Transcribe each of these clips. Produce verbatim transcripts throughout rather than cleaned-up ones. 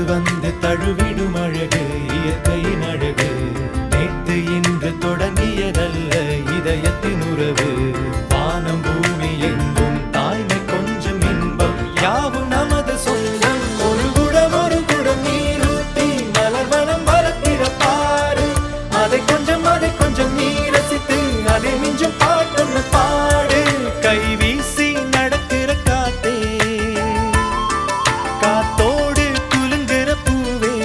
வந்து தழுவிடும் அழகு இயற்கையின் அழகு நேற்று இன்று தொடங்கியதல்ல இதயத்தின் உறவு வானம் பூமி எங்கும் தாய்மை கொஞ்சம் இன்பம் யாவும் நமது சொந்தம் ஒரு குடம் ஒரு குடம் நீரூத்தி மலர் வனம் வளர்த்திட பாரு அதை கொஞ்சம் அதை கொஞ்சம் நீ ரசித்து அதை மிஞ்சும் பாட்டொன்னு பாடு கை வீசி நடக்கிற காத்தே காத்தோடு குலுங்குற பூவே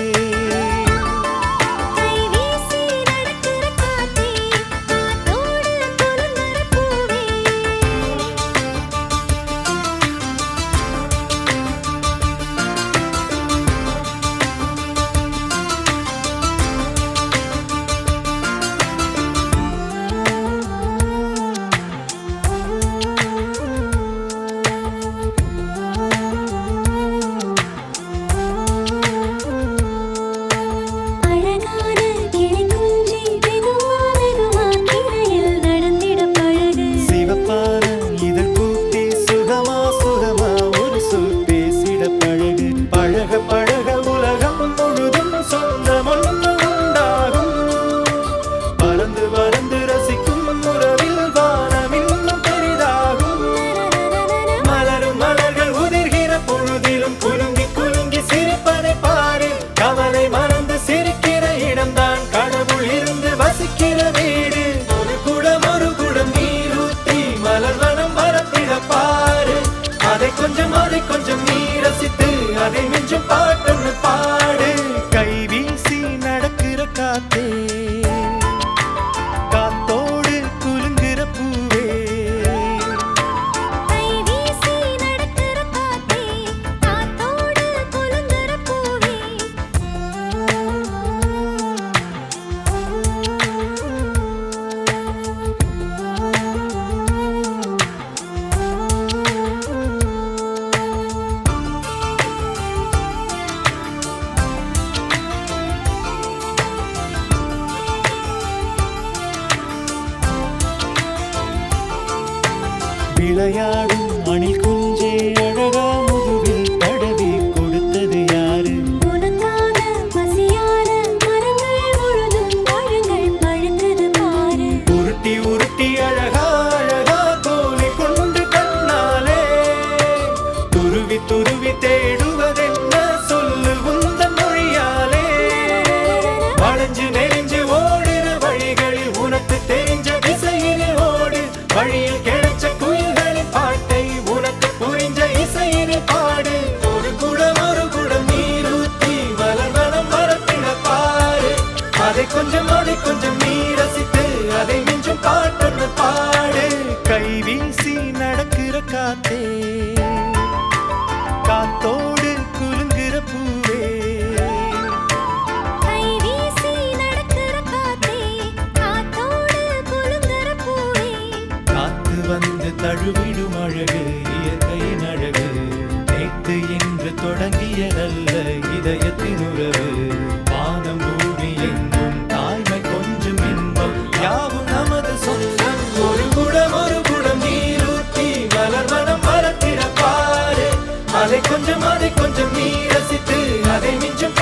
கை வீசி நடக்கிற காத்தே காத்தோடு குலுங்குற பூவே அழகான கிளி குஞ்சி மெதுவா மெதுவா கிளையில் நடந்திட பழகு சிவப்பான இதழ் பூட்டி சுகமா சுகமா ஒரு சொல் பேசிட பழகு பழக பழக உலகம் முழுதும் சொந்தம் ஒன்று உண்டாகும் பறந்து பறந்து ரசிக்கும் உறவில் வானம் இன்னும் பெரிதாகும் மலரும் மலர்கள் உதிர்கிற பொழுதிலும் குலுங்கி குலுங்கி சிரிப்பதை பாரு கவலை மறந்து சிரிக்கிற இடம்தான் கடவுள் இருந்து வசிக்கிற வீடு ஒரு குடம் ஒரு குடம் நீரூத்தி மலர் வனம் வரத்திட பாரு அதை கொஞ்சம் அதை கொஞ்சம் நீ ரசித்து அதை மிஞ்சும் பாட்டொன்னு பாடு கை வீசி நடக்கிற காத்தே காத்தோடு குலுங்குற பூவே கை வீசி நடக்கிற காத்தே காத்தோடு குலுங்குற பூவே விளையாடும் அணில் குஞ்சே அழகா முதுகில் தடவி கொடுத்தது யாரு உனக்கான பசியான மரங்கள் முழுதும் பழங்கள் பழுத்தது பாரு உருட்டி உருட்டி அழகா அழகா தோலை கொண்டு கண்ணாலே துருவி துருவி தேடுவதென்ன சொல்லு உந்தன் மொழியாலே வளைஞ்சு நெறிஞ்சு ஓடுற வழிகளில் உனக்கு தெரிஞ்ச திசையினில் ஓடு வழியில் கிடைச்ச குயில்களின் பாட்டை உனக்கு புரிஞ்ச இசையினில் பாடு ஒரு குடம் ஒரு குடம் நீரூத்தி மலர் வனம் வரத்திட பாரு அதை கொஞ்சம் அதை கொஞ்சம் நீ ரசித்து அதை மிஞ்சும் பாட்டொன்னு பாடு கை வீசி நடக்கிற காத்தே காத்தோடு குலுங்குற பூவே கை வீசி நடக்கிற காத்தே காத்தோடு குலுங்குற பூவே காத்து வந்து தழுவிடும் அழகு இயற்கையின் அழகு நேற்று இன்று தொடங்கியதல்ல இதயத்தின் உறவு வானம் பூமி எங்கும் தாய்மை கொஞ்சம் இன்பம் யாவும் நமது சொந்தம் ஒரு குடம் ஒரு குடம் நீரூத்தி மலர் வனம் வளர்த்திட பாரு அதை கொஞ்சம் அதை கொஞ்சம் நீ ரசித்து அதை மிஞ்சும்